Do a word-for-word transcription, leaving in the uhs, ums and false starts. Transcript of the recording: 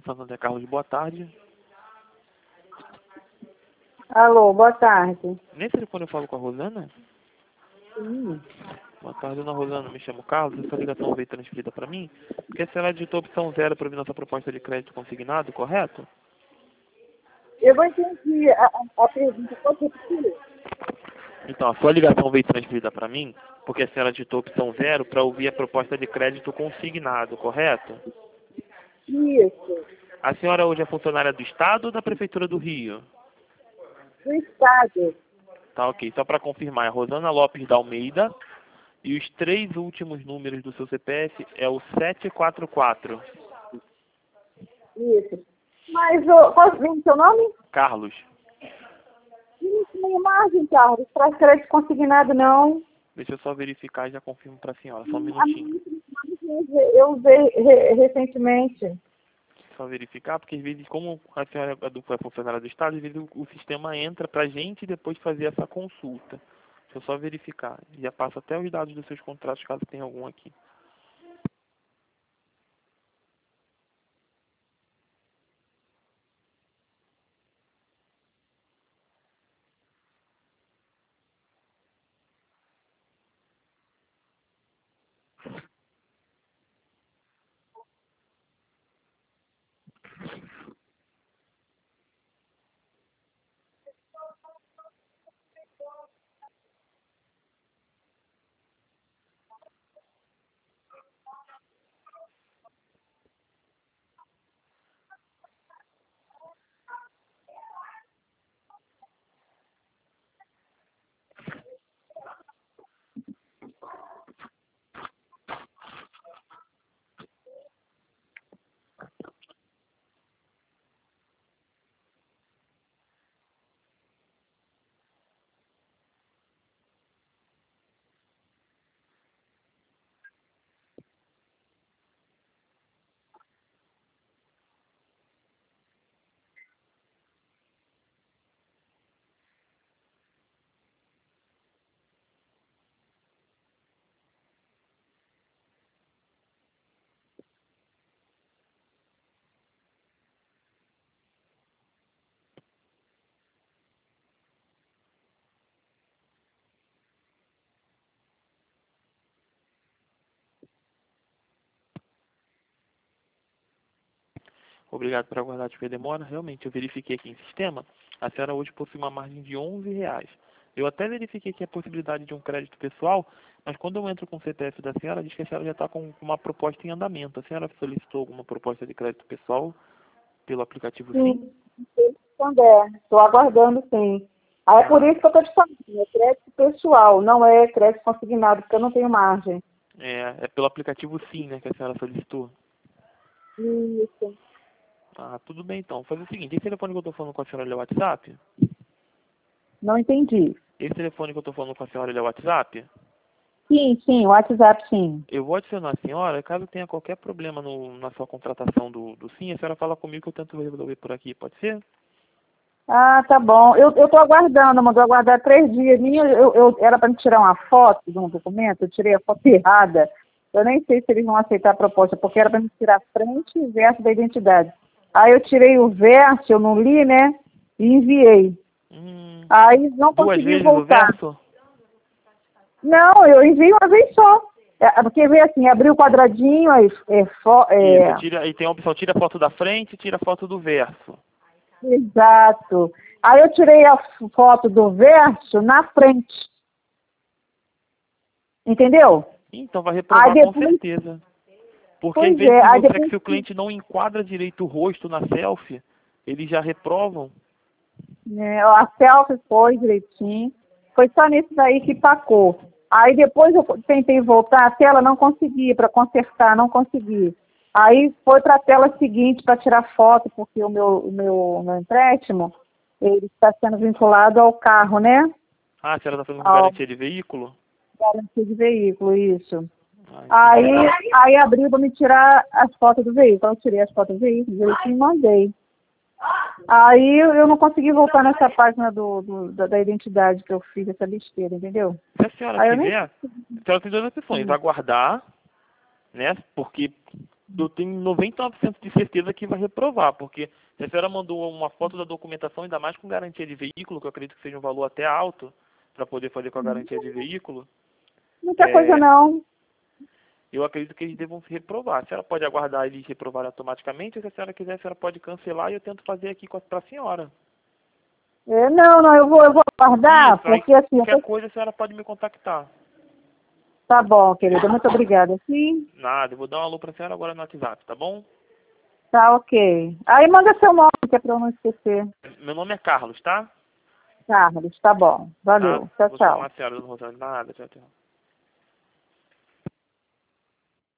Santander Carlos, boa tarde. Alô, boa tarde. Nesse telefone eu falo com a Rosana? Sim. Boa tarde, dona Rosana, me chamo Carlos, essa ligação veio transferida para mim, porque a senhora digitou opção zero para ouvir nossa proposta de crédito consignado, correto? Eu não entendi a, a, a pergunta. Pode repetir? Então, a sua ligação veio transferida para mim, porque a senhora digitou opção zero para ouvir a proposta de crédito consignado, correto? Isso. A senhora hoje é funcionária do Estado ou da Prefeitura do Rio? Do Estado. Tá, ok. Só para confirmar, é Rosana Lopes da Almeida e os três últimos números do seu C P F é o sete quatro quatro. Isso. Mas, ô, qual é o seu nome? Carlos. Não tem margem, Carlos, para crédito consignado, não. Deixa eu só verificar e já confirmo para a senhora, só um A minutinho. minha eu usei re, recentemente. Só verificar, porque às vezes, como a senhora é do- é funcionária do Estado, às vezes o, o sistema entra para a gente e depois fazer essa consulta. Deixa eu só verificar. Já passo até os dados dos seus contratos, caso tenha algum aqui. Obrigado por aguardar a demora. Realmente, eu verifiquei aqui em sistema. A senhora hoje possui uma margem de onze reais. Eu até verifiquei aqui a possibilidade de um crédito pessoal, mas quando eu entro com o C P F da senhora, diz que a senhora já está com uma proposta em andamento. A senhora solicitou alguma proposta de crédito pessoal pelo aplicativo Sim? Sim, Santander. Estou aguardando, sim. Aí é por Ah, isso que eu estou te falando. É crédito pessoal, não é crédito consignado, porque eu não tenho margem. é, é pelo aplicativo Sim, né, que a senhora solicitou. Isso. Ah, tudo bem então. Vou fazer o seguinte, esse telefone que eu estou falando com a senhora ele é o WhatsApp? Não entendi. Esse telefone que eu estou falando com a senhora ele é o WhatsApp? Sim, sim, o WhatsApp, sim. Eu vou adicionar a senhora, caso tenha qualquer problema no, na sua contratação do, do Sim, a senhora fala comigo que eu tento resolver por aqui, pode ser? Ah, tá bom. Eu estou aguardando, mandou aguardar três dias. Minha, eu, eu, era para me tirar uma foto de um documento, eu tirei a foto errada. Eu nem sei se eles vão aceitar a proposta, porque era para me tirar frente e verso da identidade. Aí eu tirei o verso, eu não li, né? E enviei. Hum, Aí não duas consegui vezes o voltar. verso? Não, eu enviei uma vez só. É, porque veio assim, abriu o quadradinho, aí é, fo- Isso, é, tira, aí tem a opção, tira a foto da frente e tira a foto do verso. exato. Aí eu tirei a f- foto do verso na frente. Entendeu? Então vai Aí reprovar com depois, certeza. Porque às pois vezes é, se aí você é que depois, se o cliente não enquadra direito o rosto na selfie, eles já reprovam. né, a selfie foi direitinho. Foi só nisso daí que pacou. Aí depois eu tentei voltar, a tela não consegui, para consertar, não consegui. Aí foi para a tela seguinte para tirar foto, porque o meu, o meu, o meu empréstimo, ele está sendo vinculado ao carro, né? Ah, a senhora está fazendo com Ao garantia de veículo? garantia de veículo, isso. Ah, Aí, entendi. aí abriu para me tirar as fotos do veículo. Eu tirei as fotos do veículo, direitinho e mandei. Aí eu não consegui voltar nessa página do, do- da, da identidade que eu fiz, essa besteira, entendeu? Se a senhora Aí eu nem... quiser, a senhora tem duas opções. Aguardar, né? Porque eu tenho noventa e nove por cento de certeza que vai reprovar, porque se a senhora mandou uma foto da documentação, ainda mais com garantia de veículo, que eu acredito que seja um valor até alto, para poder fazer com a garantia de veículo, Muita é, coisa não. eu acredito que eles devam se reprovar. A senhora pode aguardar eles reprovarem automaticamente, ou se a senhora quiser, a senhora pode cancelar e eu tento fazer aqui para a senhora. É, não, não, eu vou, eu vou aguardar, Isso, aí porque assim... qualquer Eu... coisa a senhora pode me contactar. Tá bom, querida, muito obrigada. Sim, Nada, eu vou dar um alô para a senhora agora no WhatsApp, tá bom? tá ok. Aí manda seu nome, que é para eu não esquecer. Meu nome é Carlos, tá? Carlos, tá bom. Tá? Valeu. Tchau, Vou tchau. chamar a senhora, Rosane. Nada, tchau, tchau.